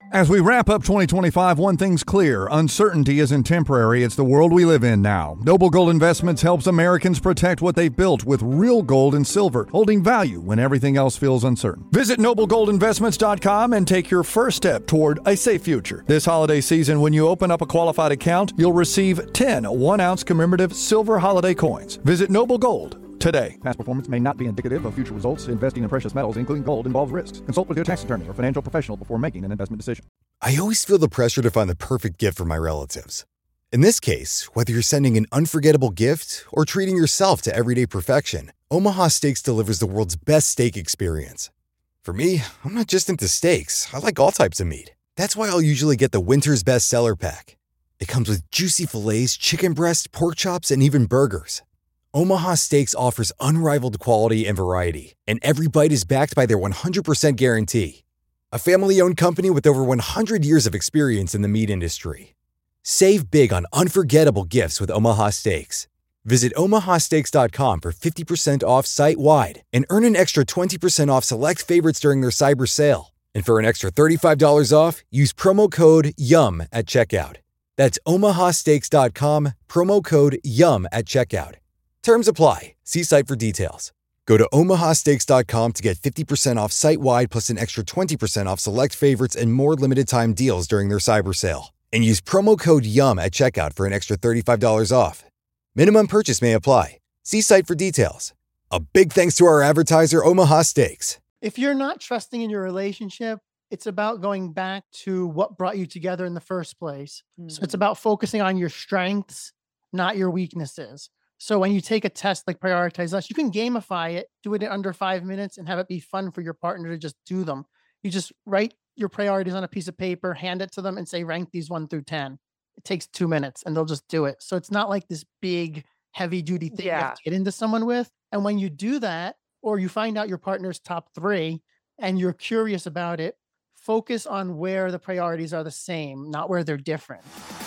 As we wrap up 2025, one thing's clear. Uncertainty isn't temporary. It's the world we live in now. Noble Gold Investments helps Americans protect what they've built with real gold and silver, holding value when everything else feels uncertain. Visit noblegoldinvestments.com and take your first step toward a safe future. This holiday season, when you open up a qualified account, you'll receive 10 1-ounce commemorative silver holiday coins. Visit Noble Gold today. Past performance may not be indicative of future results. Investing in precious metals, including gold, involves risks. Consult with your tax attorney or financial professional before making an investment decision. I always feel the pressure to find the perfect gift for my relatives. In this case, whether you're sending an unforgettable gift or treating yourself to everyday perfection, Omaha Steaks delivers the world's best steak experience. For me, I'm not just into steaks. I like all types of meat. That's why I'll usually get the Winter's Best Seller Pack. It comes with juicy fillets, chicken breast, pork chops, and even burgers. Omaha Steaks offers unrivaled quality and variety, and every bite is backed by their 100% guarantee. A family-owned company with over 100 years of experience in the meat industry. Save big on unforgettable gifts with Omaha Steaks. Visit omahasteaks.com for 50% off site-wide and earn an extra 20% off select favorites during their cyber sale. And for an extra $35 off, use promo code YUM at checkout. That's omahasteaks.com, promo code YUM at checkout. Terms apply. See site for details. Go to omahasteaks.com to get 50% off site-wide plus an extra 20% off select favorites and more limited-time deals during their cyber sale. And use promo code YUM at checkout for an extra $35 off. Minimum purchase may apply. See site for details. A big thanks to our advertiser, Omaha Steaks. If you're not trusting in your relationship, it's about going back to what brought you together in the first place. So it's about focusing on your strengths, not your weaknesses. So when you take a test like Prioritize Us, you can gamify it, do it in under 5 minutes, and have it be fun for your partner to just do them. You just write your priorities on a piece of paper, hand it to them, and say, rank these 1 through 10. It takes 2 minutes, and they'll just do it. So it's not like this big, heavy-duty thing you have to get into someone with. And when you do that, or you find out your partner's top 3, and you're curious about it, focus on where the priorities are the same, not where they're different.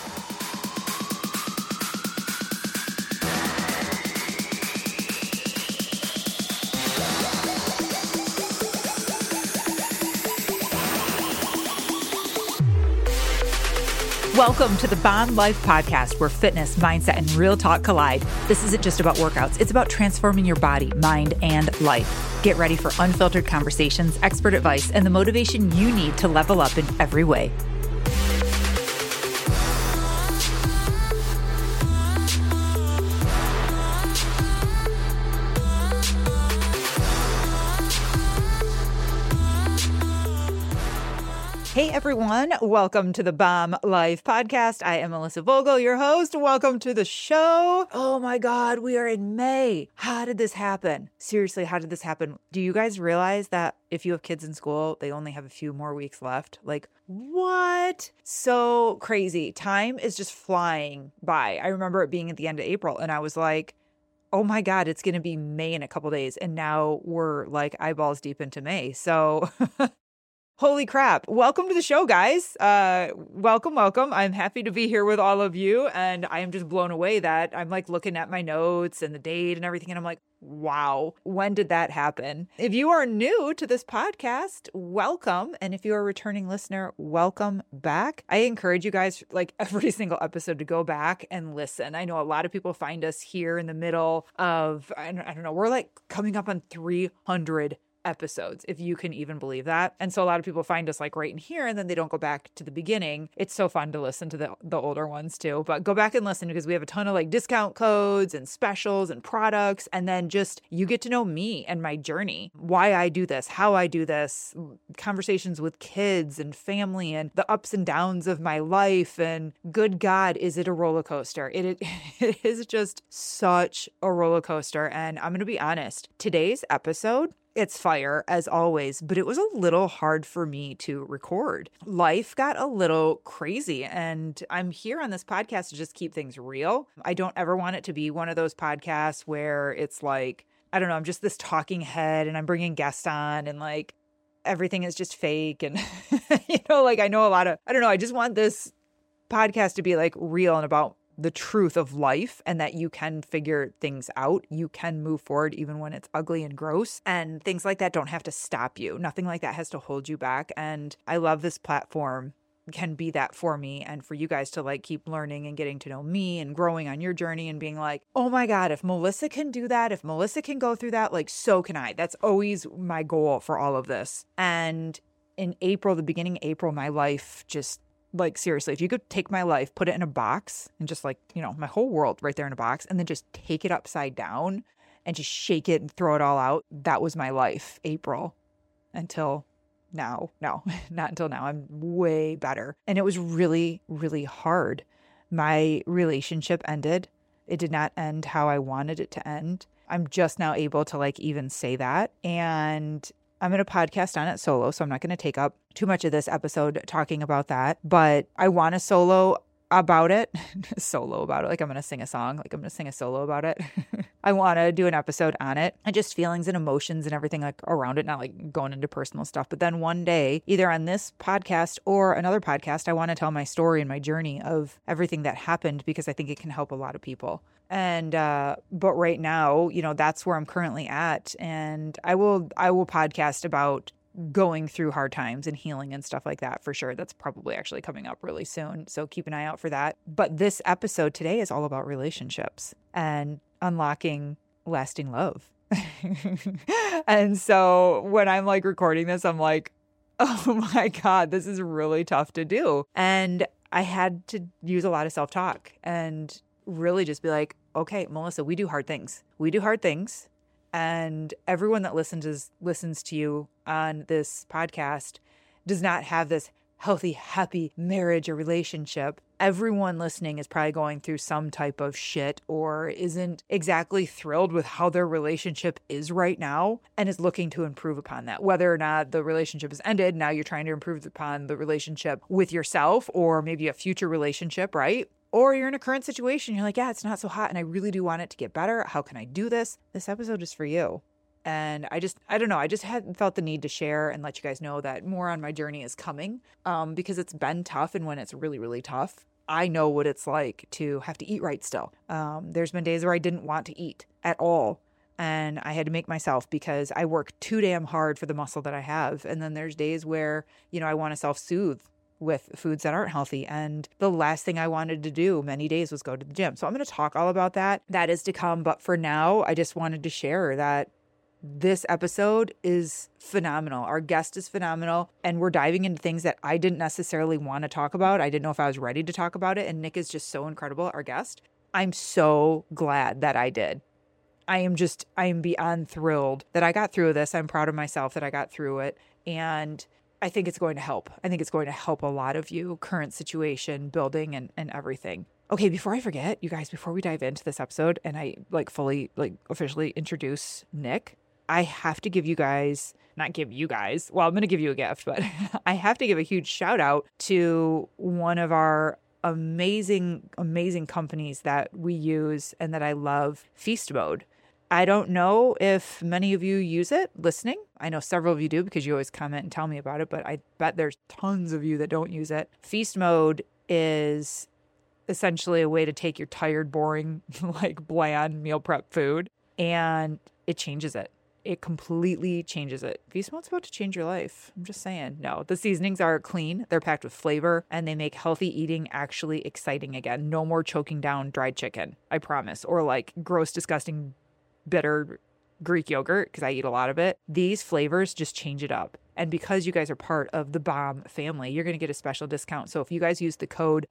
Welcome to the Bomb Life Podcast, where fitness, mindset, and real talk collide. This isn't just about workouts. It's about transforming your body, mind, and life. Get ready for unfiltered conversations, expert advice, and the motivation you need to level up in every way. Hey everyone, welcome to the Bomb Life Podcast. I am Melissa Vogel, your host. Welcome to the show. Oh my God, we are in May. How did this happen? Seriously, how did this happen? Do you guys realize that if you have kids in school, they only have a few more weeks left? Like, what? So crazy. Time is just flying by. I remember it being at the end of April and I was like, oh my God, it's going to be May in a couple days. And now we're like eyeballs deep into May. So holy crap. Welcome to the show, guys. Welcome. I'm happy to be here with all of you. And I am just blown away that I'm like looking at my notes and the date and everything. And I'm like, wow, when did that happen? If you are new to this podcast, welcome. And if you're a returning listener, welcome back. I encourage you guys, like every single episode, to go back and listen. I know a lot of people find us here in the middle of, I don't know, we're like coming up on 300 episodes, if you can even believe that. And so a lot of people find us like right in here and then they don't go back to the beginning. It's so fun to listen to the older ones too, but go back and listen because we have a ton of like discount codes and specials and products. And then just, you get to know me and my journey, why I do this, how I do this, conversations with kids and family and the ups and downs of my life. And good God, is it a roller coaster? It is just such a roller coaster. And I'm going to be honest, today's episode, it's fire as always, but it was a little hard for me to record. Life got a little crazy and I'm here on this podcast to just keep things real. I don't ever want it to be one of those podcasts where it's like, I don't know, I'm just this talking head and I'm bringing guests on and like everything is just fake. And, like I know a lot of, I don't know, I just want this podcast to be like real and about the truth of life and that you can figure things out. You can move forward even when it's ugly and gross, and things like that don't have to stop you. Nothing like that has to hold you back. And I love this platform can be that for me and for you guys to like keep learning and getting to know me and growing on your journey and being like, oh my God, if Melissa can do that, if Melissa can go through that, like, so can I. That's always my goal for all of this. And in April, the beginning of April, my life just, like, seriously, if you could take my life, put it in a box and just like, you know, my whole world right there in a box, and then just take it upside down and just shake it and throw it all out. That was my life, April, until now. No, not until now. I'm way better. And it was really, really hard. My relationship ended. It did not end how I wanted it to end. I'm just now able to like even say that. And I'm going to podcast on it solo, so I'm not going to take up too much of this episode talking about that. But I want to solo about it. Solo about it. Like I'm going to sing a song. Like I'm going to sing a solo about it. I want to do an episode on it and just feelings and emotions and everything like around it, not like going into personal stuff. But then one day, either on this podcast or another podcast, I want to tell my story and my journey of everything that happened, because I think it can help a lot of people. And, but right now, you know, that's where I'm currently at. And I will podcast about going through hard times and healing and stuff like that for sure. That's probably actually coming up really soon. So keep an eye out for that. But this episode today is all about relationships and unlocking lasting love. And so when I'm like recording this, I'm like, oh my God, this is really tough to do. And I had to use a lot of self-talk and really just be like, okay, Melissa, we do hard things. We do hard things. And everyone that listens to you on this podcast does not have this healthy, happy marriage or relationship. Everyone listening is probably going through some type of shit or isn't exactly thrilled with how their relationship is right now and is looking to improve upon that. Whether or not the relationship has ended, now you're trying to improve upon the relationship with yourself or maybe a future relationship, right? Or you're in a current situation, you're like, yeah, it's not so hot and I really do want it to get better. How can I do this? This episode is for you. And I don't know. I just hadn't felt the need to share and let you guys know that more on my journey is coming because it's been tough. And when it's really, really tough, I know what it's like to have to eat right still. There's been days where I didn't want to eat at all. And I had to make myself because I work too damn hard for the muscle that I have. And then there's days where, you know, I want to self-soothe with foods that aren't healthy. And the last thing I wanted to do many days was go to the gym. So I'm going to talk all about that. That is to come. But for now, I just wanted to share that this episode is phenomenal. Our guest is phenomenal. And we're diving into things that I didn't necessarily want to talk about. I didn't know if I was ready to talk about it. And Nick is just so incredible, our guest. I'm so glad that I did. I am beyond thrilled that I got through this. I'm proud of myself that I got through it. And I think it's going to help. I think it's going to help a lot of you, current situation, building and everything. Okay, before I forget, you guys, before we dive into this episode and I officially introduce Nick, I have to give you guys, not give you guys, well, I'm going to give you a gift, but I have to give a huge shout out to one of our amazing, amazing companies that we use and that I love, Feast Mode. I don't know if many of you use it listening. I know several of you do because you always comment and tell me about it, but I bet there's tons of you that don't use it. Feast Mode is essentially a way to take your tired, boring, like bland meal prep food and it changes it. It completely changes it. Feast Mode's about to change your life. I'm just saying. No, the seasonings are clean. They're packed with flavor and they make healthy eating actually exciting again. No more choking down dried chicken, I promise. Or like gross, disgusting bitter Greek yogurt because I eat a lot of it. These flavors just change it up. And because you guys are part of the BOMB family, you're going to get a special discount. So if you guys use the code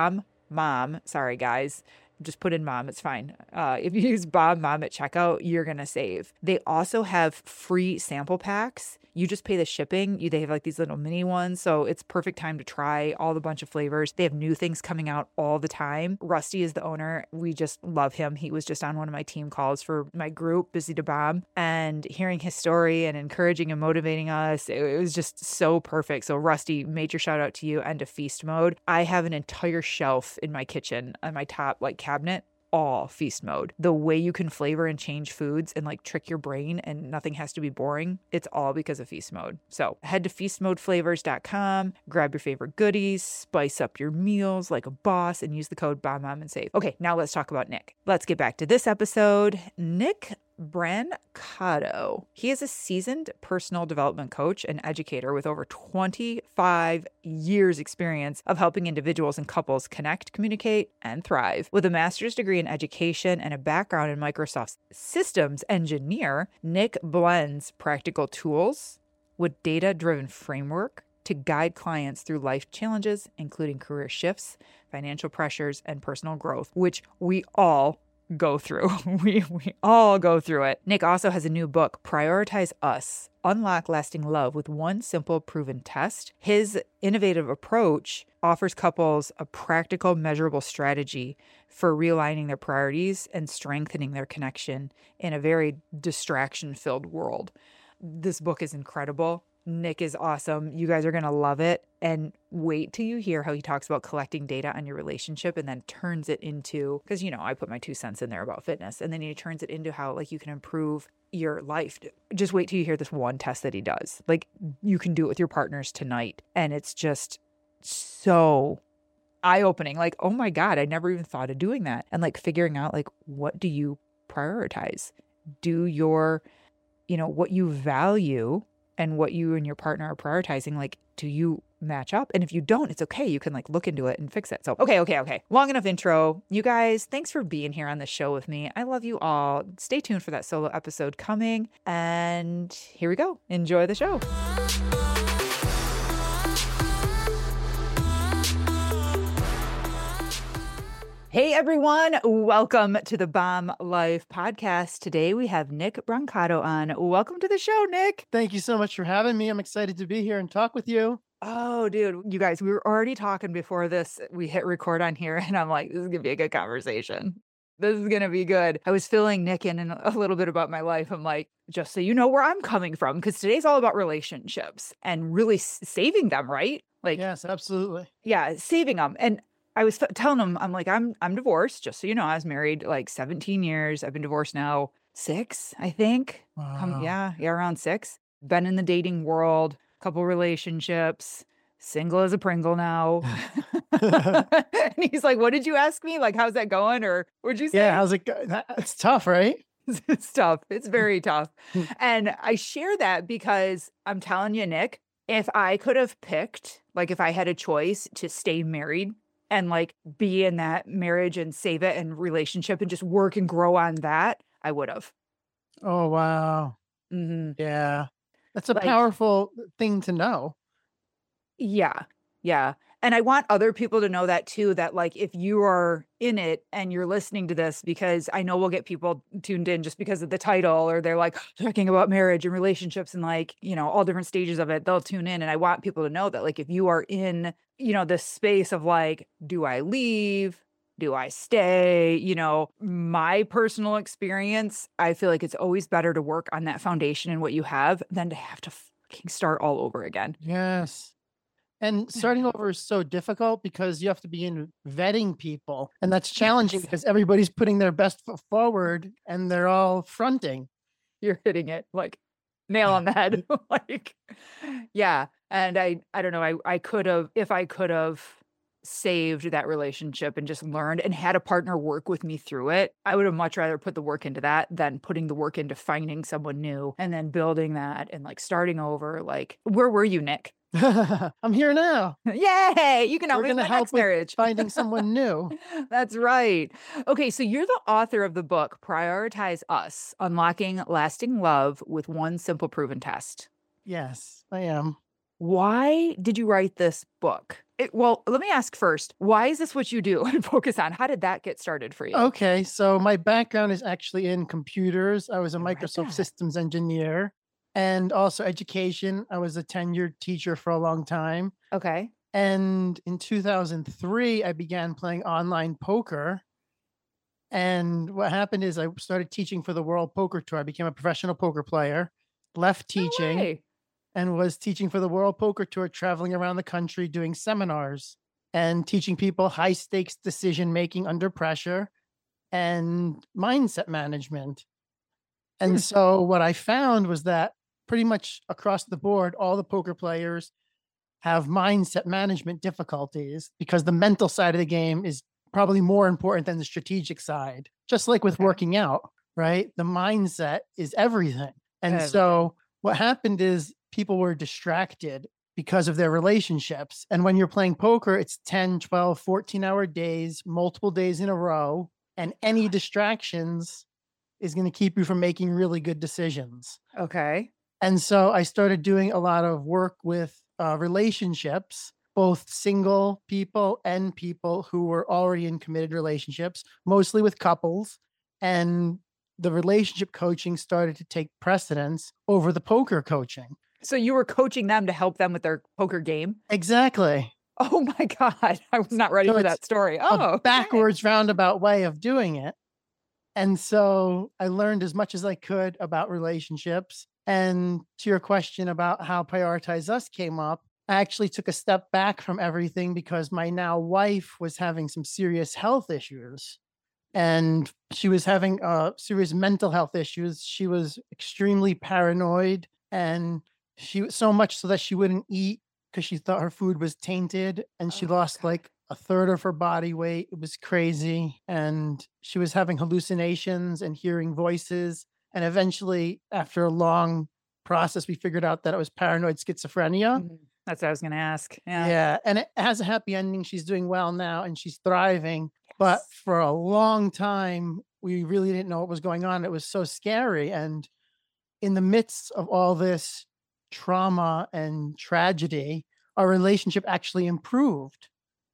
BOMB, sorry guys, just put in mom, it's fine. If you use mom at checkout, you're going to save. They also have free sample packs. You just pay the shipping. They have like these little mini ones. So it's perfect time to try all the bunch of flavors. They have new things coming out all the time. Rusty is the owner. We just love him. He was just on one of my team calls for my group, Busy to Bomb, and hearing his story and encouraging and motivating us. It was just so perfect. So Rusty, major shout out to you and to Feast Mode. I have an entire shelf in my kitchen on my top like cabinet all feast mode. The way you can flavor and change foods and like trick your brain and nothing has to be boring, it's all because of feast mode. So head to feastmodeflavors.com, grab your favorite goodies, spice up your meals like a boss, and use the code BOMBMOM and save. Okay, now let's talk about Nick. Let's get back to this episode. Nick Brancato. He is a seasoned personal development coach and educator with over 25 years experience of helping individuals and couples connect, communicate, and thrive. With a master's degree in education and a background in Microsoft systems engineer, Nick blends practical tools with data-driven framework to guide clients through life challenges, including career shifts, financial pressures, and personal growth, which we all go through. We all go through it. Nick also has a new book, Prioritize Us, Unlock Lasting Love with One Simple Proven Test. His innovative approach offers couples a practical, measurable strategy for realigning their priorities and strengthening their connection in a very distraction-filled world. This book is incredible. Nick is awesome. You guys are going to love it. And wait till you hear how he talks about collecting data on your relationship and then turns it into, because, you know, I put my 2 cents in there about fitness, and then he turns it into how like you can improve your life. Just wait till you hear this one test that he does. Like you can do it with your partners tonight. And it's just so eye-opening. Like, oh my God, I never even thought of doing that. And like figuring out like, what do you prioritize? Do your, you know, what you value and what you and your partner are prioritizing, like, do you match up? And if you don't, it's okay. You can like look into it and fix it. So, okay. Long enough intro. You guys, thanks for being here on the show with me. I love you all. Stay tuned for that solo episode coming. And here we go. Enjoy the show. Hey everyone, welcome to the Bomb Life podcast. Today we have Nick Brancato on. Welcome to the show, Nick. Thank you so much for having me. I'm excited to be here and talk with you. Oh, dude, you guys, we were already talking before we hit record on here, and I'm like, this is going to be a good conversation. This is going to be good. I was filling Nick in a little bit about my life. I'm like, just so you know where I'm coming from, because today's all about relationships and really saving them, right? Like, yes, absolutely. Yeah, saving them. And I was telling him, I'm like, I'm divorced, just so you know. I was married like 17 years. I've been divorced now 6, I think. Wow. Yeah, around 6. Been in the dating world, couple relationships, single as a Pringle now. And he's like, what did you ask me? Like, how's that going? Or what'd you say? Yeah, how's it going? It's tough, right? It's tough. It's very tough. And I share that because I'm telling you, Nick, if I could have picked, like if I had a choice to stay married and like be in that marriage and save it and relationship and just work and grow on that, I would have. Oh, wow. Mm-hmm. Yeah. That's a Like, powerful thing to know. Yeah. And I want other people to know that too, that like, if you are in it and you're listening to this, because I know we'll get people tuned in just because of the title, or they're like talking about marriage and relationships and like, you know, all different stages of it, they'll tune in. And I want people to know that like, if you are in, you know, this space of like, do I leave? Do I stay? You know, my personal experience, I feel like it's always better to work on that foundation and what you have than to have to fucking start all over again. Yes. And starting over is so difficult because you have to begin vetting people. And that's challenging because everybody's putting their best foot forward and they're all fronting. You're hitting it like nail on the head. Like, yeah. And I don't know, I could have, if I could have saved that relationship and just learned and had a partner work with me through it, I would have much rather put the work into that than putting the work into finding someone new and then building that and like starting over. Like, where were you, Nick? I'm here now. Yay! You can help We're me with going to my help next with marriage. finding someone new. That's right. Okay, so you're the author of the book, Prioritize Us, Unlocking Lasting Love with One Simple Proven Test. Yes, I am. Why did you write this book? Well, let me ask first, why is this what you do and focus on? How did that get started for you? Okay, so my background is actually in computers. I was a I read Microsoft that. systems engineer and also education. I was a tenured teacher for a long time. Okay. And in 2003, I began playing online poker. And what happened is I started teaching for the World Poker Tour. I became a professional poker player, left No teaching, way. and was teaching for the World Poker Tour, traveling around the country doing seminars and teaching people high stakes decision making under pressure. and mindset management. And so what I found was that pretty much across the board, all the poker players have mindset management difficulties because the mental side of the game is probably more important than the strategic side. Just like with Okay. working out, right? The mindset is everything. And Everything. so what happened is people were distracted because of their relationships. And when you're playing poker, it's 10, 12, 14-hour days, multiple days in a row, and any distractions is going to keep you from making really good decisions. Okay. And so I started doing a lot of work with relationships, both single people and people who were already in committed relationships, mostly with couples. And the relationship coaching started to take precedence over the poker coaching. So you were coaching them to help them with their poker game? Exactly. Oh my God. I was not ready So for it's that story. a Oh, okay. backwards roundabout way of doing it. And so I learned as much as I could about relationships. And to your question about how Prioritize Us came up, I actually took a step back from everything because my now wife was having some serious health issues. And she was having serious mental health issues. She was extremely paranoid, and she so much so that she wouldn't eat because she thought her food was tainted, and she Oh my lost God. like a third of her body weight. It was crazy. And she was having hallucinations and hearing voices. And eventually, after a long process, we figured out that it was paranoid schizophrenia. Mhm. That's what I was going to ask. Yeah. Yeah. And it has a happy ending. She's doing well now and she's thriving. But Yes. for a long time, we really didn't know what was going on. It was so scary. And in the midst of all this trauma and tragedy, our relationship actually improved.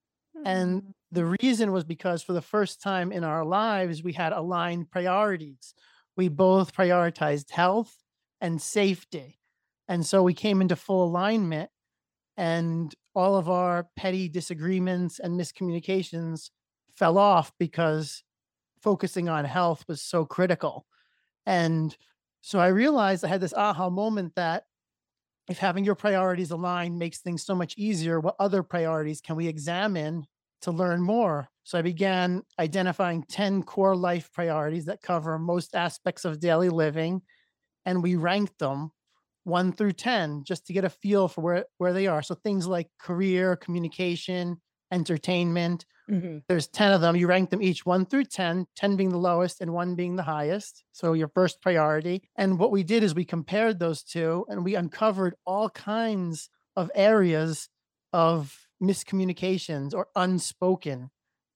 And Mm. the reason was because for the first time in our lives, we had aligned priorities. We both prioritized health and safety. And so we came into full alignment, and all of our petty disagreements and miscommunications fell off because focusing on health was so critical. And so I realized I had this aha moment that if having your priorities aligned makes things so much easier, what other priorities can we examine to learn more? So I began identifying 10 core life priorities that cover most aspects of daily living, and we ranked them 1 through 10 just to get a feel for where they are. So things like career, communication, entertainment. Mhm. There's 10 of them. You rank them each 1 through 10, 10 being the lowest and 1 being the highest. So your first priority. And what we did is we compared those two and we uncovered all kinds of areas of miscommunications or unspoken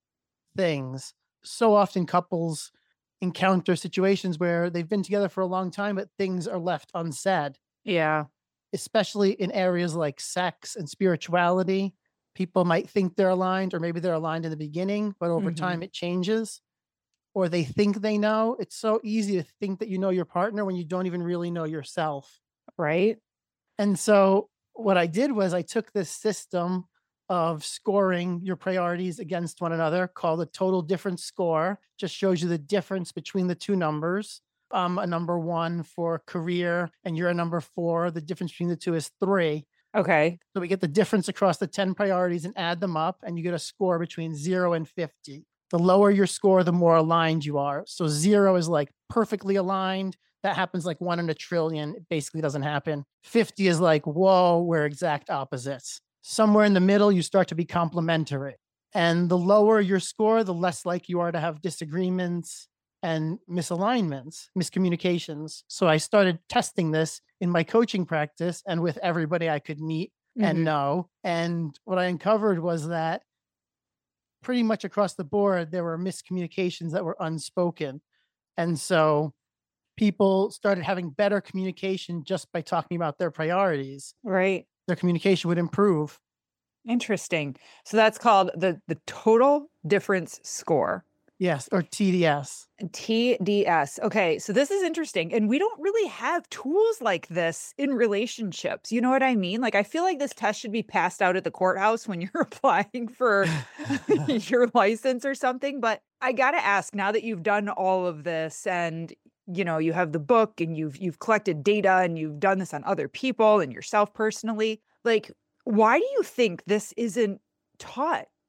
things. So often couples encounter situations where they've been together for a long time, but things are left unsaid, Yeah. especially in areas like sex and spirituality. People might think they're aligned, or maybe they're aligned in the beginning, but over time Mhm. it changes, or they think they know. It's so easy to think that you know your partner when you don't even really know yourself. Right? And so what I did was I took this system of scoring your priorities against one another called a total difference score. Just shows you the difference between the two numbers. I'm a number 1 for career and you're a number 4. The difference between the two is 3. Okay. So we get the difference across the 10 priorities and add them up, and you get a score between 0 and 50. The lower your score, the more aligned you are. So 0 is like perfectly aligned. That happens like 1 in a trillion. It basically doesn't happen. 50 is like, whoa, we're exact opposites. Somewhere in the middle, you start to be complementary. And the lower your score, the less like you are to have disagreements and misalignments, miscommunications. So I started testing this in my coaching practice and with everybody I could meet and Mhm. know. And what I uncovered was that pretty much across the board, there were miscommunications that were unspoken. And so people started having better communication just by talking about their priorities. Right. Their communication would improve. Interesting. So that's called the total difference score. Yes, or TDS. TDS. Okay, so this is interesting. And we don't really have tools like this in relationships. You know what I mean? Like, I feel like this test should be passed out at the courthouse when you're applying for your license or something. But I got to ask, now that you've done all of this and you have the book and you've collected data and you've done this on other people and yourself personally, like, why do you think this isn't taught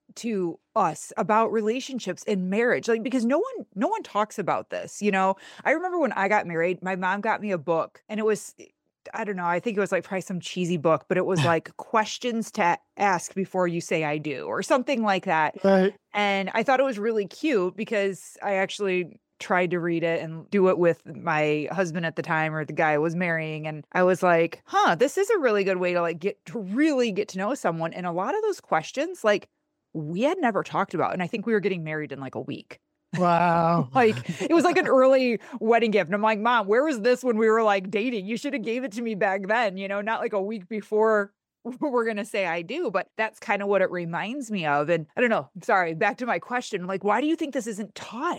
to us about relationships and marriage? Like, because no one talks about this, I remember when I got married, my mom got me a book, and it was, I don't know, I think it was like probably some cheesy book, but it was like questions to ask before you say I do or something like that. Right. And I thought it was really cute because I actually tried to read it and do it with my husband at the time, or the guy I was marrying. And I was like, this is a really good way to like really get to know someone. And a lot of those questions, like, we had never talked about. And I think we were getting married in like a week. Wow. Like, it was like an early wedding gift. And I'm like, Mom, where was this when we were like dating? You should have gave it to me back then, not like a week before we're going to say I do. But that's kind of what it reminds me of. And I don't know, sorry, back to my question. Like, why do you think this isn't taught,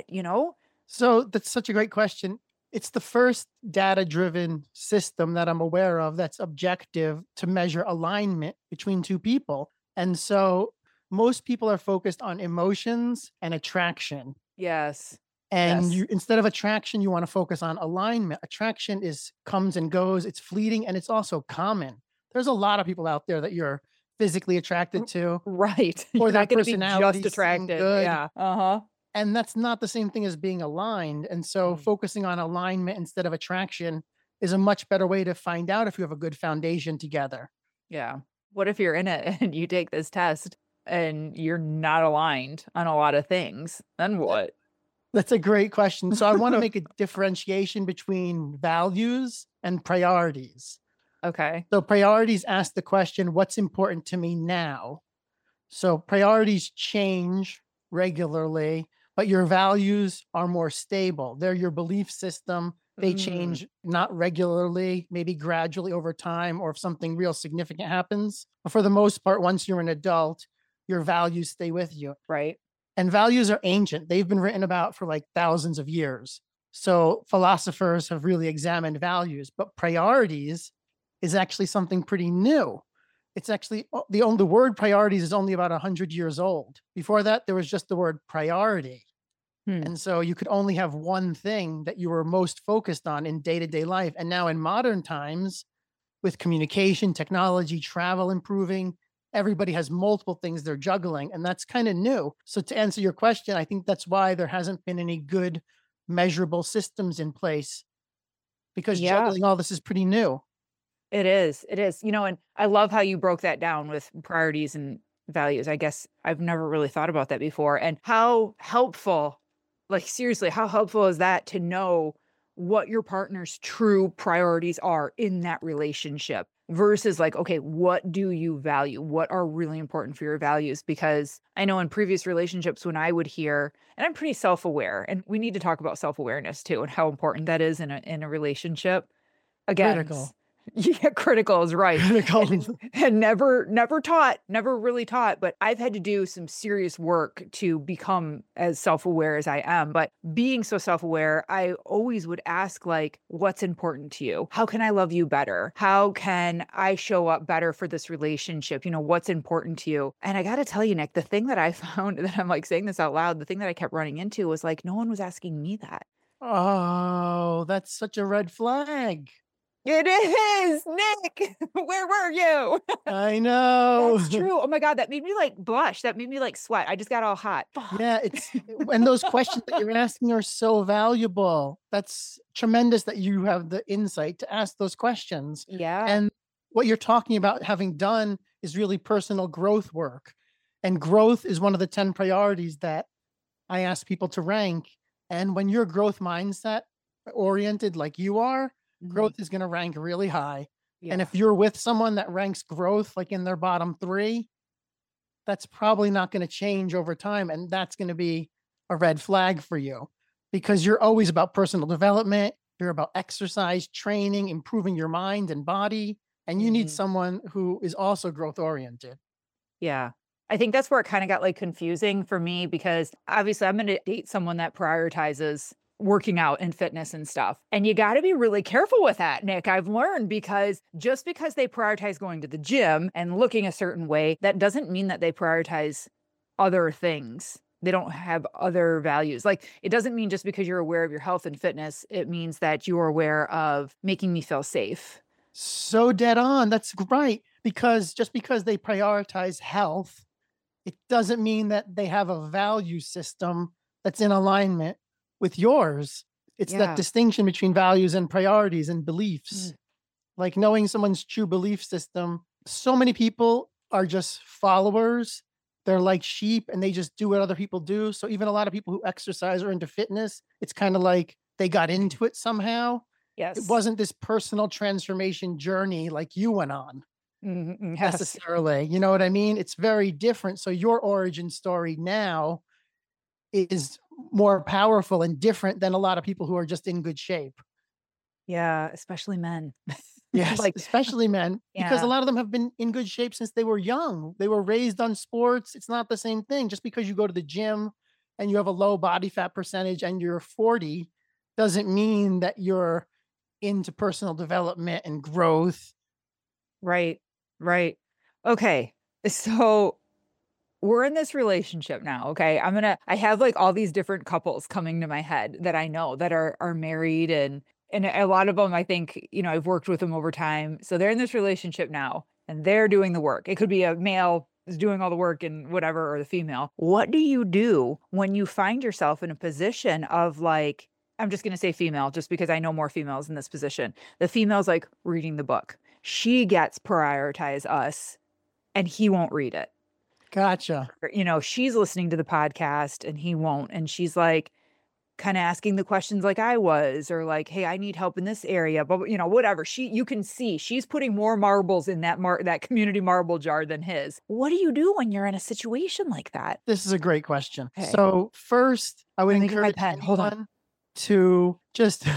So that's such a great question. It's the first data-driven system that I'm aware of that's objective to measure alignment between two people. And so most people are focused on emotions and attraction. Yes. And Yes. instead of attraction, you want to focus on alignment. Attraction comes and goes, it's fleeting, and it's also common. There's a lot of people out there that you're physically attracted to, Right. or You're that not going to be personality just seem attracted. good. Yeah. Uh-huh. And that's not the same thing as being aligned. And so focusing on alignment instead of attraction is a much better way to find out if you have a good foundation together. Yeah. What if you're in it and you take this test and you're not aligned on a lot of things? Then what? That's a great question. So I want to make a differentiation between values and priorities. Okay. So priorities ask the question, what's important to me now? So priorities change regularly, but your values are more stable. They're your belief system. They change not regularly, maybe gradually over time, or if something real significant happens. But for the most part, once you're an adult, your values stay with you. Right. And values are ancient. They've been written about for like thousands of years. So philosophers have really examined values, but priorities is actually something pretty new. It's actually the word priorities is only about 100 years old. Before that, there was just the word priority. And so you could only have one thing that you were most focused on in day-to-day life. And now in modern times, with communication, technology, travel improving, everybody has multiple things they're juggling, and that's kind of new. So to answer your question, I think that's why there hasn't been any good measurable systems in place, because juggling all this is pretty new. It is. It is. And I love how you broke that down with priorities and values. I guess I've never really thought about that before. And how helpful, like seriously, how helpful is that to know what your partner's true priorities are in that relationship versus like, okay, what do you value? What are really important for your values? Because I know in previous relationships when I would hear, and I'm pretty self-aware, and we need to talk about self-awareness too and how important that is in a relationship. Again, Critical. Yeah, critical is right. Critical. And never really taught, but I've had to do some serious work to become as self-aware as I am. But being so self-aware, I always would ask like, what's important to you? How can I love you better? How can I show up better for this relationship? What's important to you? And I got to tell you, Nick, the thing that I found that I'm like saying this out loud, the thing that I kept running into was like, no one was asking me that. Oh, that's such a red flag. It is, Nick. Where were you? I know. That's true. Oh my God, that made me like blush. That made me like sweat. I just got all hot. Fuck. Yeah, and those questions that you're asking are so valuable. That's tremendous that you have the insight to ask those questions. Yeah. And what you're talking about having done is really personal growth work. And growth is one of the 10 priorities that I ask people to rank. And when you're growth mindset oriented like you are, growth is going to rank really high. Yeah. And if you're with someone that ranks growth like in their bottom 3, that's probably not going to change over time. And that's going to be a red flag for you, because you're always about personal development. You're about exercise, training, improving your mind and body. And you need someone who is also growth oriented. Yeah. I think that's where it kind of got like confusing for me, because obviously I'm going to date someone that prioritizes working out and fitness and stuff. And you got to be really careful with that, Nick. I've learned, because just because they prioritize going to the gym and looking a certain way, that doesn't mean that they prioritize other things. They don't have other values. Like, it doesn't mean just because you're aware of your health and fitness, it means that you're aware of making me feel safe. So dead on. That's right. Because just because they prioritize health it doesn't mean that they have a value system that's in alignment with yours. It's that Yeah. distinction between values and priorities and beliefs. Like knowing someone's true belief system. So many people are just followers. They're like sheep and they just do what other people do. So even a lot of people who exercise or into fitness, it's kind of like they got into it somehow. Yes. It wasn't this personal transformation journey like you went on Yes. necessarily. You know what I mean? It's very different. So your origin story now is more powerful and different than a lot of people who are just in good shape. Yeah. Especially men. Yes, Like, especially men, because a yeah. lot of them have been in good shape since they were young. They were raised on sports. It's not the same thing. Just because you go to the gym and you have a low body fat percentage and you're 40 doesn't mean that you're into personal development and growth. Right. Right. Okay. So we're in this relationship now. Okay. I have like all these different couples coming to my head that I know that are married and a lot of them, I think, I've worked with them over time. So they're in this relationship now and they're doing the work. It could be a male is doing all the work and whatever, or the female. What do you do when you find yourself in a position of like, I'm just going to say female, just because I know more females in this position. The female's like reading the book. She gets prioritize us and he won't read it. Gotcha. Or, she's listening to the podcast and he won't. And she's like kind of asking the questions like I was, or like, hey, I need help in this area, but whatever. You can see she's putting more marbles in that community marble jar than his. What do you do when you're in a situation like that? This is a great question. Okay. So first, I would Let me get my encourage pen. Hold on. anyone to just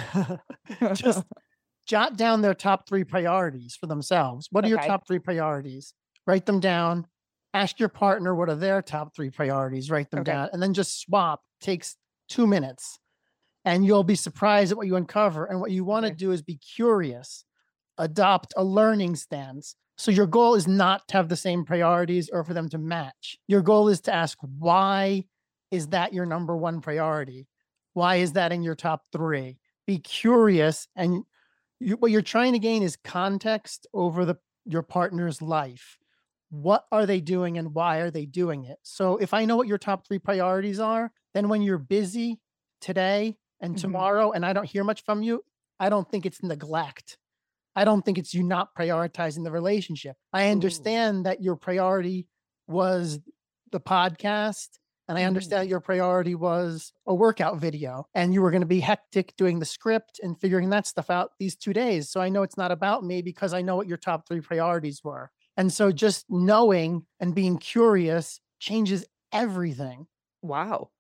jot down their top 3 priorities for themselves. What are your Okay. top 3 priorities? Write them down. Ask your partner what are their top 3 priorities. Write them Okay. down, and then just swap. Takes 2 minutes, and you'll be surprised at what you uncover. And what you want to Okay. do is be curious, adopt a learning stance. So your goal is not to have the same priorities or for them to match. Your goal is to ask, why is that your number 1 priority? Why is that in your top 3? Be curious, and what you're trying to gain is context over your partner's life. What are they doing and why are they doing it? So if I know what your top 3 priorities are, then when you're busy today and Mhm. tomorrow and I don't hear much from you, I don't think it's neglect. I don't think it's you not prioritizing the relationship. I understand that your priority was the podcast, and I Mhm. understand that your priority was a workout video, and you were going to be hectic doing the script and figuring that stuff out these 2 days. So I know it's not about me because I know what your top 3 priorities were. And so just knowing and being curious changes everything. Wow.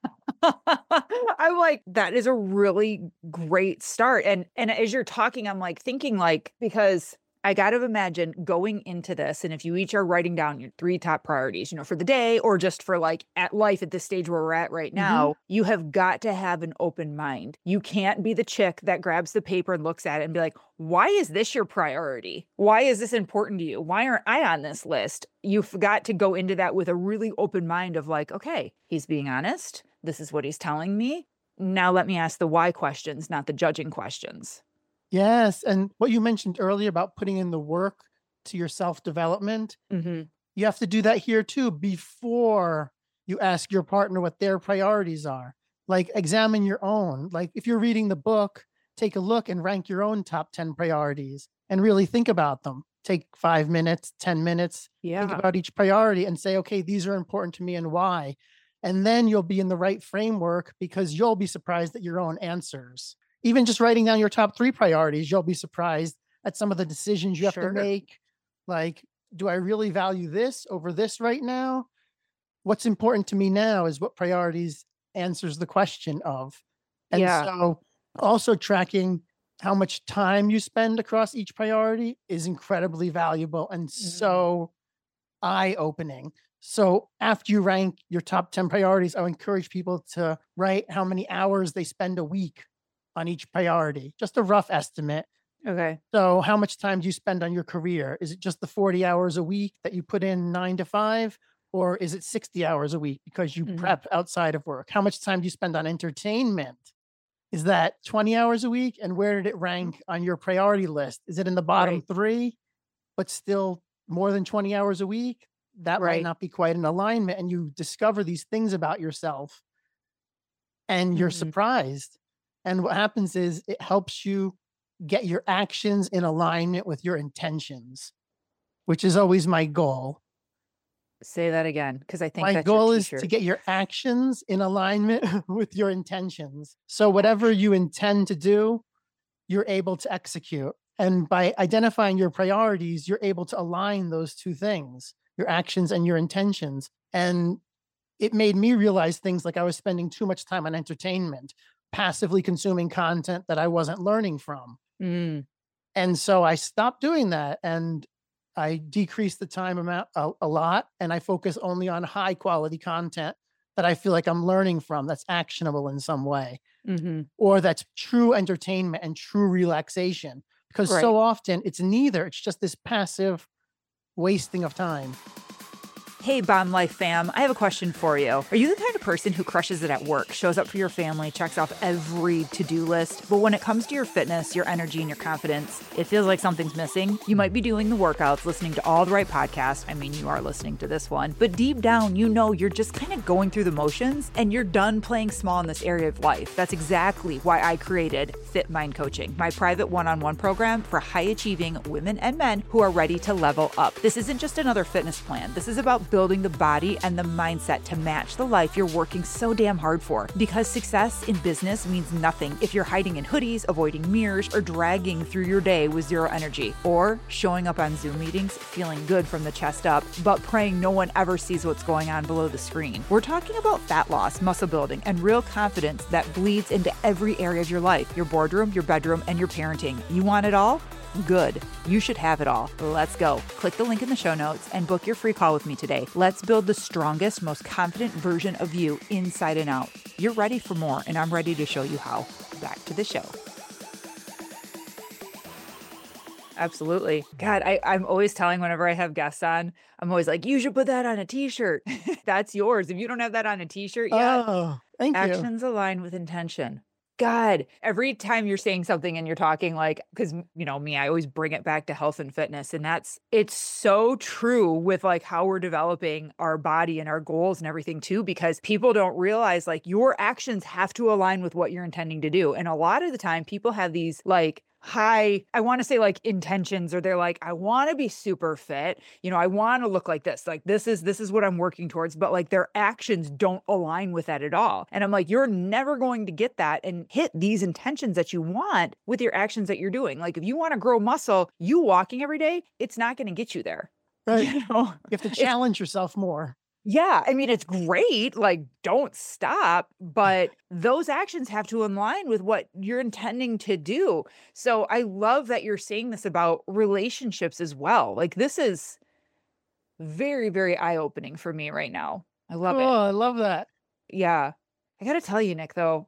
I'm like, that is a really great start. And as you're talking, I'm like thinking like, because I got to imagine going into this, and if you each are writing down your 3 top priorities, for the day or just for like at life at this stage where we're at right now, you have got to have an open mind. You can't be the chick that grabs the paper and looks at it and be like, why is this your priority? Why is this important to you? Why aren't I on this list? You've got to go into that with a really open mind of like, okay, he's being honest. This is what he's telling me. Now let me ask the why questions, not the judging questions. Yes. And what you mentioned earlier about putting in the work to your self-development, Mm-hmm. you have to do that here too before you ask your partner what their priorities are. Like examine your own. Like if you're reading the book, take a look and rank your own top 10 priorities and really think about them. Take 5 minutes, 10 minutes, think Yeah. about each priority and say, okay, these are important to me and why. And then you'll be in the right framework because you'll be surprised at your own answers. Even just writing down your top 3 priorities, you'll be surprised at some of the decisions you have Sure. to make. Like, do I really value this over this right now? What's important to me now is what priorities answers the question of. And Yeah. so also tracking how much time you spend across each priority is incredibly valuable and so eye-opening. So after you rank your top 10 priorities, I would encourage people to write how many hours they spend a week on each priority, just a rough estimate. Okay. So how much time do you spend on your career? Is it just the 40 hours a week that you put in 9 to 5? Or is it 60 hours a week because you prep outside of work? How much time do you spend on entertainment? Is that 20 hours a week? And where did it rank on your priority list? Is it in the bottom Right. 3, but still more than 20 hours a week? that might Right. not be quite in alignment. And you discover these things about yourself and you're Mhm. surprised. And what happens is it helps you get your actions in alignment with your intentions, which is always my goal. Say that again, because I think My that's your goal is to t-shirt. get your actions in alignment with your intentions. So whatever you intend to do, you're able to execute. And by identifying your priorities, you're able to align those two things, your actions and your intentions. And it made me realize things like I was spending too much time on entertainment, passively consuming content that I wasn't learning from. Mm, And so I stopped doing that and I decreased the time amount a lot. And I focus only on high quality content that I feel like I'm learning from that's actionable in some way, mhm. or that's true entertainment and true relaxation. Because Right. so often it's neither, it's just this passive wasting of time. Hey, Bomb Life fam, I have a question for you. Are you the kind of person who crushes it at work, shows up for your family, checks off every to-do list, but when it comes to your fitness, your energy, and your confidence, it feels like something's missing? You might be doing the workouts, listening to all the right podcasts. I mean, you are listening to this one, but deep down, you know you're just kind of going through the motions and you're done playing small in this area of life. That's exactly why I created Fit Mind Coaching, my private one-on-one program for high-achieving women and men who are ready to level up. This isn't just another fitness plan. This is about building the body and the mindset to match the life you're working so damn hard for. Because success in business means nothing if you're hiding in hoodies, avoiding mirrors, or dragging through your day with zero energy, or showing up on Zoom meetings feeling good from the chest up, but praying no one ever sees what's going on below the screen. We're talking about fat loss, muscle building, and real confidence that bleeds into every area of your life, your boardroom, your bedroom, and your parenting. You want it all? Good. You should have it all. Let's go. Click the link in the show notes and book your free call with me today. Let's build the strongest, most confident version of you inside and out. You're ready for more, and I'm ready to show you how. Back to the show. Absolutely. God, I'm always telling whenever I have guests on, I'm always like, you should put that on a t-shirt. That's yours. If you don't have that on a t-shirt yet, Oh, thank you. actions align with intention. God, every time you're saying something and you're talking like, because you know me, I always bring it back to health and fitness. And it's so true with like how we're developing our body and our goals and everything too, because people don't realize like your actions have to align with what you're intending to do. And a lot of the time people have these like high, I want to say like intentions, or they're like, I want to be super fit. You know, I want to look like this. Like this is what I'm working towards, but like their actions don't align with that at all. And I'm like, you're never going to get that and hit these intentions that you want with your actions that you're doing. Like if you want to grow muscle, you walking every day, it's not going to get you there. Right. You know, You have to challenge yourself more. yeah, I mean, it's great. Like, don't stop. But those actions have to align with what you're intending to do. So I love that you're saying this about relationships as well. Like, this is very, very eye-opening for me right now. I love Cool. it. I love that. Yeah. I gotta tell you, Nick, though,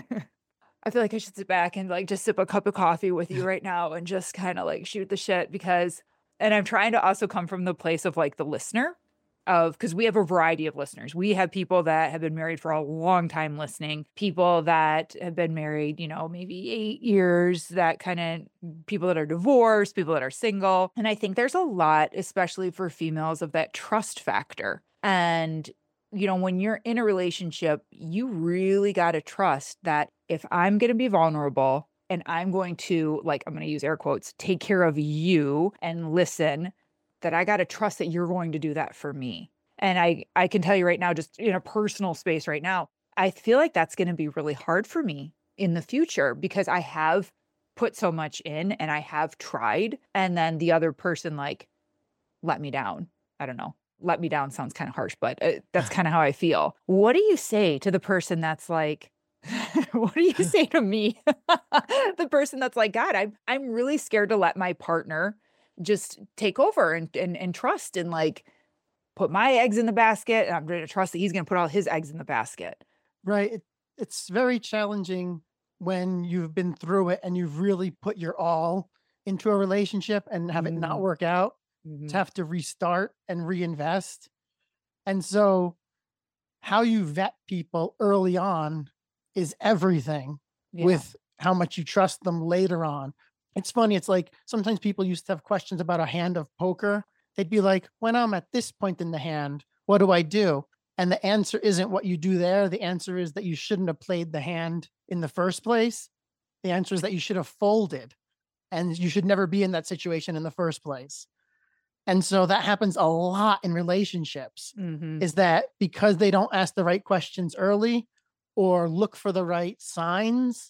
I feel like I should sit back and like just sip a cup of coffee with you right now and just kind of like shoot the shit and I'm trying to also come from the place of like the listener. Because we have a variety of listeners. We have people that have been married for a long time listening, people that have been married, you know, maybe 8 years, that kind of people that are divorced, people that are single. And I think there's a lot, especially for females, of that trust factor. And, you know, when you're in a relationship, you really got to trust that if I'm going to be vulnerable and I'm going to, like, I'm going to use air quotes, take care of you and listen, that I got to trust that you're going to do that for me. And I can tell you right now, just in a personal space right now, I feel like that's going to be really hard for me in the future because I have put so much in and I have tried. And then the other person like let me down. I don't know. Let me down sounds kind of harsh, but that's kind of how I feel. What do you say to the person that's like, what do you say to me? The person that's like, God, I'm really scared to let my partner just take over and trust and like put my eggs in the basket. And I'm going to trust that he's going to put all his eggs in the basket. Right. It's very challenging when you've been through it and you've really put your all into a relationship and have it not work out, to have to restart and reinvest. And so how you vet people early on is everything with how much you trust them later on. It's funny. It's like sometimes people used to have questions about a hand of poker. they'd be like, when I'm at this point in the hand, what do I do? And the answer isn't what you do there. The answer is that you shouldn't have played the hand in the first place. The answer is that you should have folded and you should never be in that situation in the first place. And so that happens a lot in relationships, Mm-hmm. is that because they don't ask the right questions early or look for the right signs,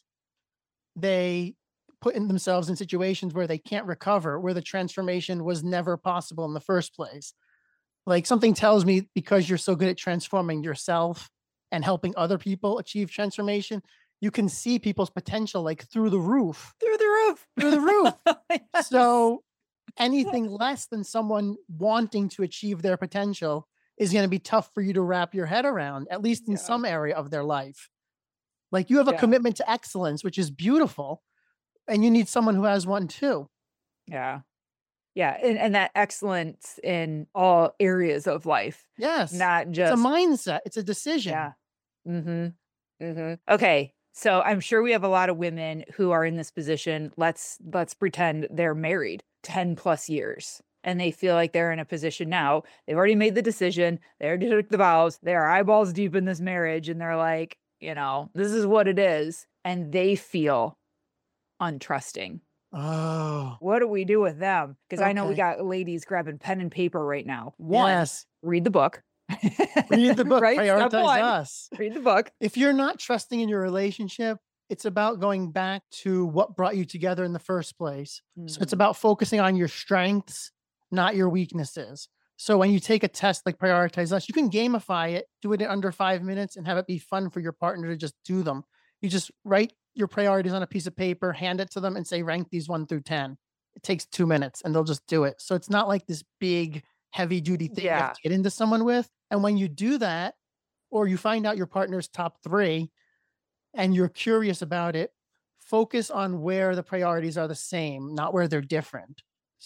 they put in themselves in situations where they can't recover, where the transformation was never possible in the first place. Like something tells me because you're so good at transforming yourself and helping other people achieve transformation, you can see people's potential like through the roof, Through the roof. through the roof. Yes. So anything less than someone wanting to achieve their potential is going to be tough for you to wrap your head around, at least in Yeah. some area of their life. Like you have a Yeah. commitment to excellence, which is beautiful, and you need someone who has one too. Yeah. Yeah. And that excellence in all areas of life, Yes. not It's a just, mindset. It's a decision. yeah. Mm-hmm. Mm-hmm. Okay. So I'm sure we have a lot of women who are in this position. Let's pretend they're married 10 plus years and they feel like they're in a position now. They've already made the decision. They already took the vows. They are eyeballs deep in this marriage. And they're like, this is what it is. And they feel untrusting. Oh, What do we do with them? Because I know we Okay. got ladies grabbing pen and paper right now. One, yes. read the book. Read the book. Right? Step Prioritize one, us. read the book. If you're not trusting in your relationship, it's about going back to what brought you together in the first place. So it's Mhm. about focusing on your strengths, not your weaknesses. So when you take a test like Prioritize Us, you can gamify it, do it in under 5 minutes, and have it be fun for your partner to just do them. You just write your priorities on a piece of paper, hand it to them, and say, rank these 1 through 10. It takes 2 minutes and they'll just do it. So it's not like this big, heavy duty thing you Yeah. have to get into someone with. And when you do that, or you find out your partner's top 3 and you're curious about it, focus on where the priorities are the same, not where they're different.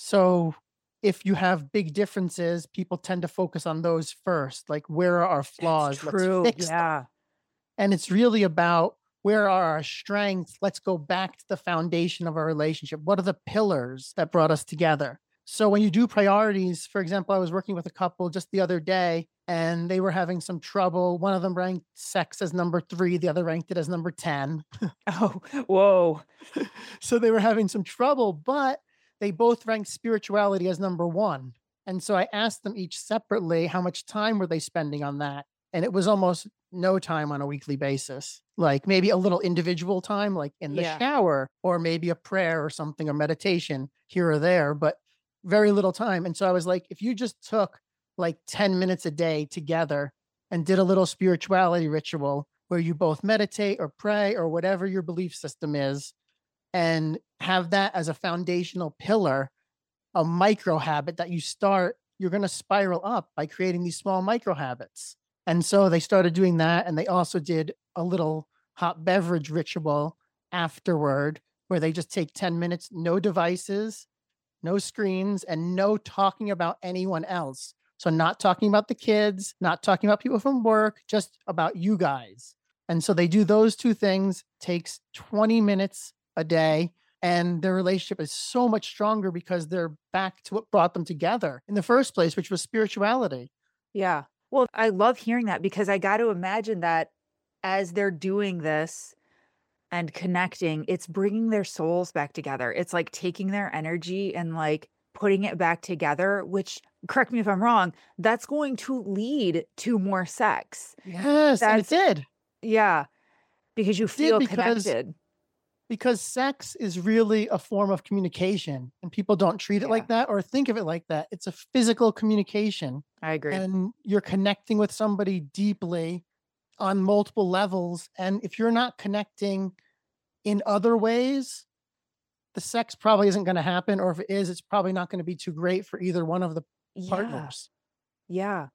So if you have big differences, people tend to focus on those first. Like, where are our flaws? It's Let's true. fix them. Yeah. And it's really about where are our strengths? Let's go back to the foundation of our relationship. What are the pillars that brought us together? So when you do priorities, for example, I was working with a couple just the other day and they were having some trouble. One of them ranked sex as number 3, the other ranked it as number 10. Oh, whoa. So they were having some trouble, but they both ranked spirituality as number 1. And so I asked them each separately, how much time were they spending on that? And it was almost no time on a weekly basis, like maybe a little individual time, like in the Yeah. shower, or maybe a prayer or something, or meditation here or there, but very little time. And so I was like, if you just took like 10 minutes a day together and did a little spirituality ritual where you both meditate or pray or whatever your belief system is, and have that as a foundational pillar, a micro habit that you start, you're going to spiral up by creating these small micro habits. And so they started doing that. And they also did a little hot beverage ritual afterward where they just take 10 minutes, no devices, no screens, and no talking about anyone else. So not talking about the kids, not talking about people from work, just about you guys. And so they do those 2 things, takes 20 minutes a day. And their relationship is so much stronger because they're back to what brought them together in the first place, which was spirituality. Yeah. Well, I love hearing that because I got to imagine that as they're doing this and connecting, it's bringing their souls back together. It's like taking their energy and like putting it back together, which, correct me if I'm wrong, that's going to lead to more sex. Yes, and it did. Yeah. Because you did feel because- connected. Because sex is really a form of communication and people don't treat it Yeah. like that or think of it like that. It's a physical communication. I agree. And you're connecting with somebody deeply on multiple levels. And if you're not connecting in other ways, the sex probably isn't going to happen. Or if it is, it's probably not going to be too great for either one of the Yeah. partners. Yeah.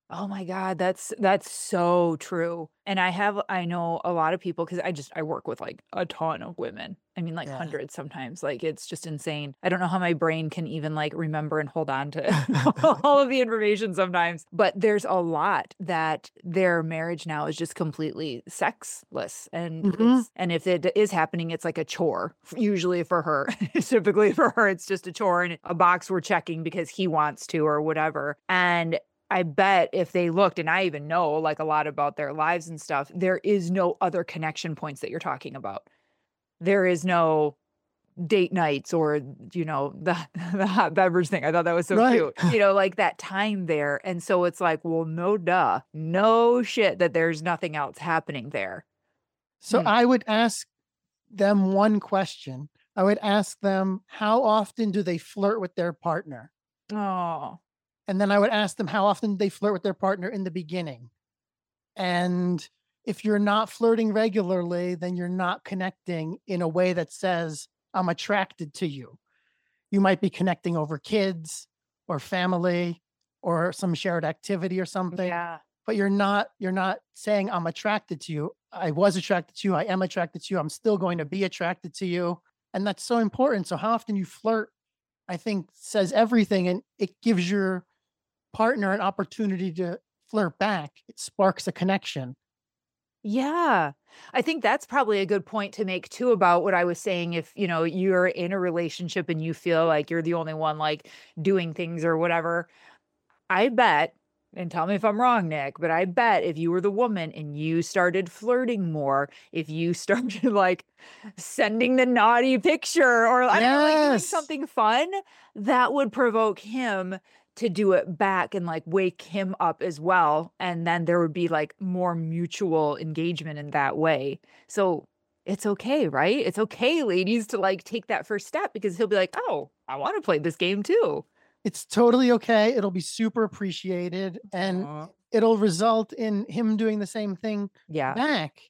Oh my God, that's so true. And I know a lot of people because I work with like a ton of women. I mean, like Yeah. hundreds sometimes. Like it's just insane. I don't know how my brain can even like remember and hold on to all of the information sometimes. But there's a lot that their marriage now is just completely sexless. And Hmm. and if it is happening, it's like a chore, usually for her. Typically for her, it's just a chore and a box we're checking because he wants to or whatever. And I bet if they looked, and I even know like a lot about their lives and stuff, there is no other connection points that you're talking about. There is no date nights or, the the hot beverage thing. I thought that was so Right. cute. Like that time there. And so it's like, well, no duh. No shit that there's nothing else happening there. So Hmm. I would ask them one question. I would ask them, how often do they flirt with their partner? Oh, And then I would ask them how often they flirt with their partner in the beginning. And if you're not flirting regularly, then you're not connecting in a way that says, I'm attracted to you. You might be connecting over kids or family or some shared activity or something, yeah. but you're not saying I'm attracted to you. I was attracted to you. I am attracted to you. I'm still going to be attracted to you. And that's so important. So how often you flirt, I think says everything, and it gives your partner an opportunity to flirt back. It sparks a connection. Yeah. I think that's probably a good point to make too about what I was saying. If, you're in a relationship and you feel like you're the only one like doing things or whatever, I bet, and tell me if I'm wrong, Nick, but I bet if you were the woman and you started flirting more, if you started like sending the naughty picture or I don't know, like doing Yes. something fun, that would provoke him to do it back and like wake him up as well. And then there would be like more mutual engagement in that way. So it's okay, right? It's okay, ladies, to like take that first step because he'll be like, oh, I want to play this game too. It's totally okay. It'll be super appreciated and Aw. it'll result in him doing the same thing Yeah. back.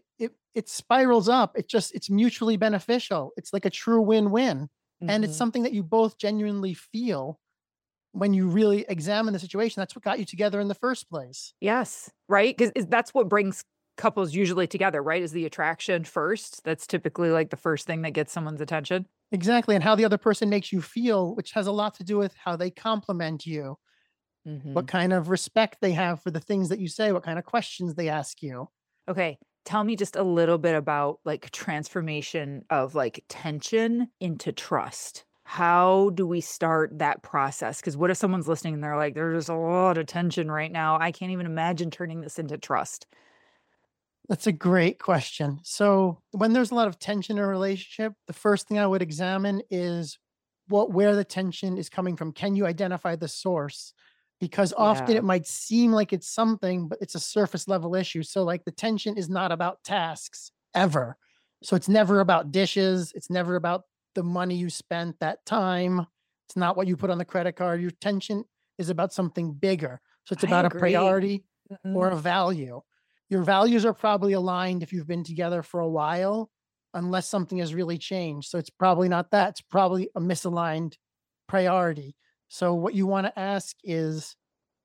It spirals up. It's mutually beneficial. It's like a true win-win. And it's Mhm. something that you both genuinely feel when you really examine the situation. That's what got you together in the first place. Yes, right? Because that's what brings couples usually together, right? Is the attraction first. That's typically like the first thing that gets someone's attention. Exactly. And how the other person makes you feel, which has a lot to do with how they compliment you, what Mhm. kind of respect they have for the things that you say, what kind of questions they ask you. Okay, tell me just a little bit about like transformation of like tension into trust. How do we start that process? Because what if someone's listening and they're like, there's a lot of tension right now. I can't even imagine turning this into trust. That's a great question. So, when there's a lot of tension in a relationship, the first thing I would examine is where the tension is coming from. Can you identify the source? Because often Yeah. it might seem like it's something, but it's a surface level issue. So, like the tension is not about tasks ever. So, it's never about dishes. It's never about the money you spent that time. It's not what you put on the credit card. Your tension is about something bigger. So, it's I about a agree. priority or Mhm. a value. Your values are probably aligned if you've been together for a while, unless something has really changed. So it's probably not that. It's probably a misaligned priority. So what you want to ask is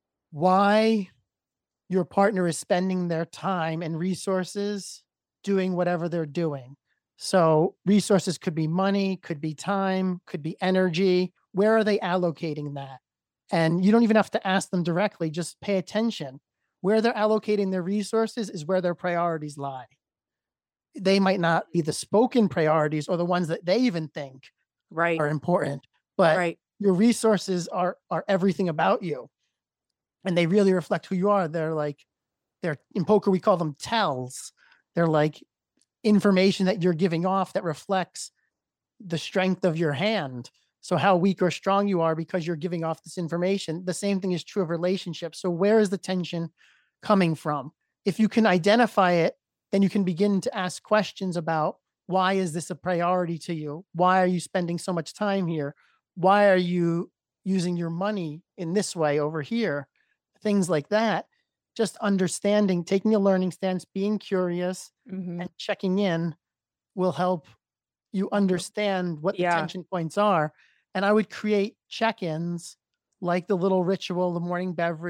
why your partner is spending their time and resources doing whatever they're doing. So resources could be money, could be time, could be energy. Where are they allocating that? And you don't even have to ask them directly, just pay attention. Where they're allocating their resources is where their priorities lie. They might not be the spoken priorities or the ones that they even think Right. are important, but Right. your resources are everything about you and they really reflect who you are. They're in poker we call them tells. They're like information that you're giving off that reflects the strength of your hand. So how weak or strong you are because you're giving off this information. The same thing is true of relationships. So where is the tension coming from? If you can identify it, then you can begin to ask questions about why is this a priority to you? Why are you spending so much time here? Why are you using your money in this way over here? Things like that. Just understanding, taking a learning stance, being curious Mhm. and checking in will help you understand what the Yeah. tension points are. And I would create check-ins like the little ritual, the morning beverage,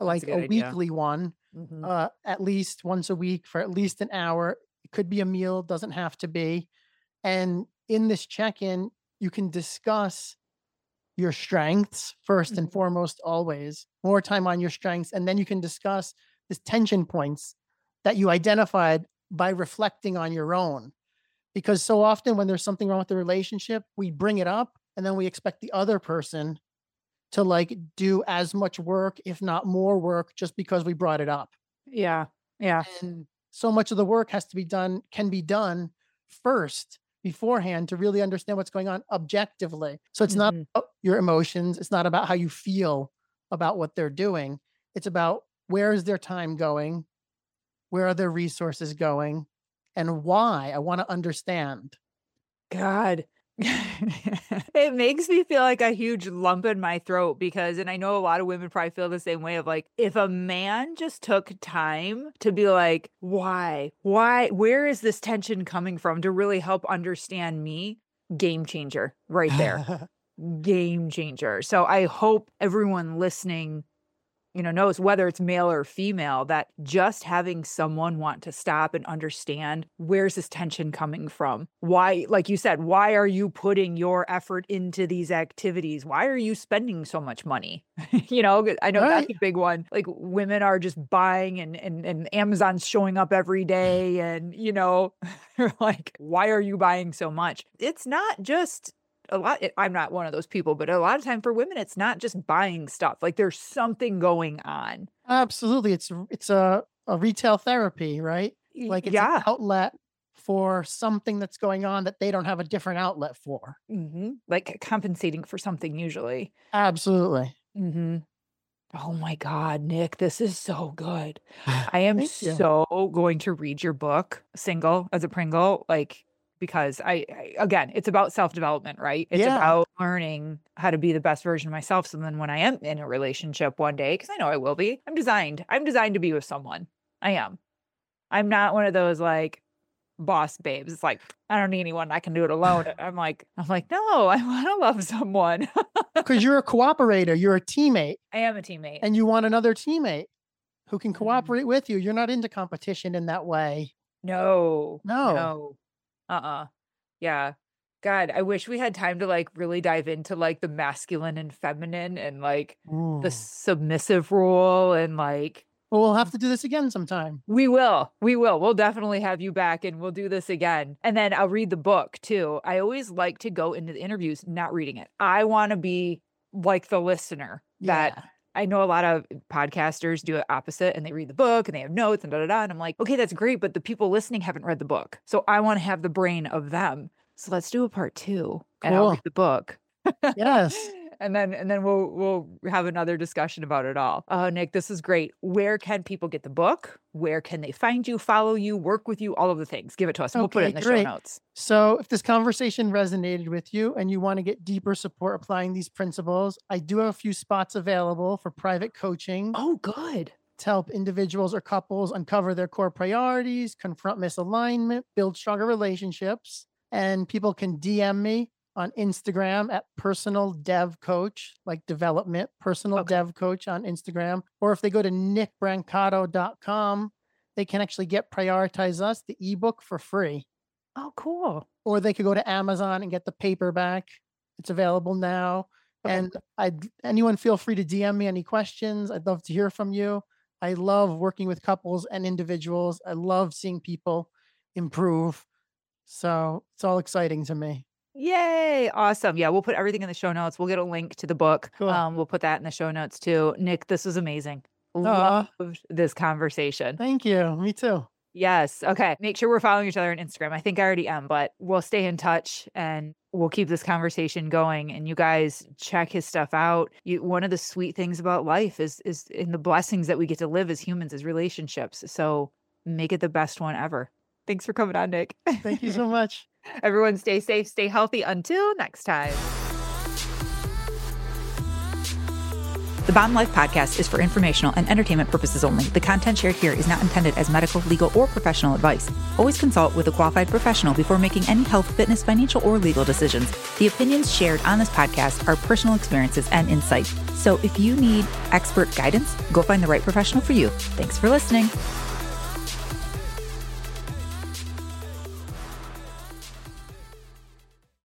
like a a good idea. weekly one, at least once a week for at least an hour. It could be a meal, doesn't have to be. And in this check-in, you can discuss your strengths first and foremost, always. More time on your strengths. And then you can discuss these tension points that you identified by reflecting on your own. Because so often when there's something wrong with the relationship, we bring it up and then we expect the other person to like do as much work, if not more work, just because we brought it up. Yeah. Yeah. And so much of the work can be done first beforehand to really understand what's going on objectively. So it's not about your emotions. It's not about how you feel about what they're doing. It's about where is their time going? Where are their resources going? And why? I want to understand. God. It makes me feel like a huge lump in my throat because, and I know a lot of women probably feel the same way of like, if a man just took time to be like, why, where is this tension coming from, to really help understand me, game changer right there. Game changer. So I hope everyone listening, knows, whether it's male or female, that just having someone want to stop and understand, where's this tension coming from? Why, like you said, why are you putting your effort into these activities? Why are you spending so much money? I know that's a big one. Like women are just buying and Amazon's showing up every day. And, like, why are you buying so much? It's not just I'm not one of those people, but a lot of time for women, it's not just buying stuff. Like there's something going on. Absolutely. It's a retail therapy, right? Like it's an outlet for something that's going on that they don't have a different outlet for. Like compensating for something usually. Absolutely. Oh my God, Nick, this is so good. I am so going to read your book, Single as a Pringle, because again, it's about self-development, right? It's about learning how to be the best version of myself. So then when I am in a relationship one day, because I know I will be, I'm designed to be with someone. I am. I'm not one of those like boss babes. It's like, I don't need anyone. I can do it alone. I'm like, no, I want to love someone. Because you're a cooperator. You're a teammate. I am a teammate. And you want another teammate who can cooperate with you. You're not into competition in that way. No. Yeah. God, I wish we had time to like really dive into like the masculine and feminine and like the submissive role and like. Well, we'll have to do this again sometime. We will. We'll definitely have you back and we'll do this again. And then I'll read the book too. I always like to go into the interviews not reading it. I want to be like the listener that I know a lot of podcasters do it opposite and they read the book and they have notes and And I'm like, okay, that's great. But the people listening haven't read the book. So I want to have the brain of them. So let's do a part 2 and I'll read the book. Yes. And then we'll have another discussion about it all. Oh, Nick, this is great. Where can people get the book? Where can they find you, follow you, work with you, all of the things? Give it to us. We'll put it in the show notes. So if this conversation resonated with you and you want to get deeper support applying these principles, I do have a few spots available for private coaching. Oh, good. To help individuals or couples uncover their core priorities, confront misalignment, build stronger relationships. And people can DM me on Instagram at personal dev coach, like development, personal dev coach on Instagram. Or if they go to nickbrancato.com, they can actually get Prioritize Us, the ebook, for free. Oh, cool. Or they could go to Amazon and get the paperback. It's available now. And anyone feel free to DM me any questions. I'd love to hear from you. I love working with couples and individuals. I love seeing people improve. So it's all exciting to me. Yay. Awesome. Yeah, we'll put everything in the show notes. We'll get a link to the book. Cool. We'll put that in the show notes too. Nick, this was amazing. Loved this conversation. Thank you. Me too. Yes. Okay. Make sure we're following each other on Instagram. I think I already am, but we'll stay in touch and we'll keep this conversation going. And you guys check his stuff out. One of the sweet things about life is in the blessings that we get to live as humans, as relationships. So make it the best one ever. Thanks for coming on, Nick. Thank you so much. Everyone stay safe, stay healthy. Until next time. The Bomb Life podcast is for informational and entertainment purposes only. The content shared here is not intended as medical, legal, or professional advice. Always consult with a qualified professional before making any health, fitness, financial, or legal decisions. The opinions shared on this podcast are personal experiences and insights. So if you need expert guidance, go find the right professional for you. Thanks for listening.